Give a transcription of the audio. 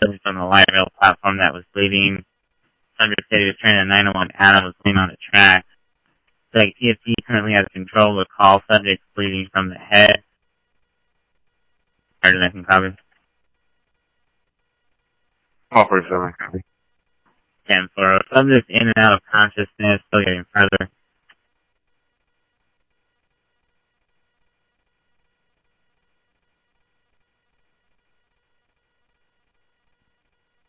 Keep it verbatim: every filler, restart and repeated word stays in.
subject on the light rail platform that was bleeding. Subject said he was trying to nine one one. Adam was laying on the track. Like T F T currently has control of the call. Subject bleeding from the head. Harder than I can copy. Operator seven, copy. ten four. Subject in and out of consciousness, still getting further.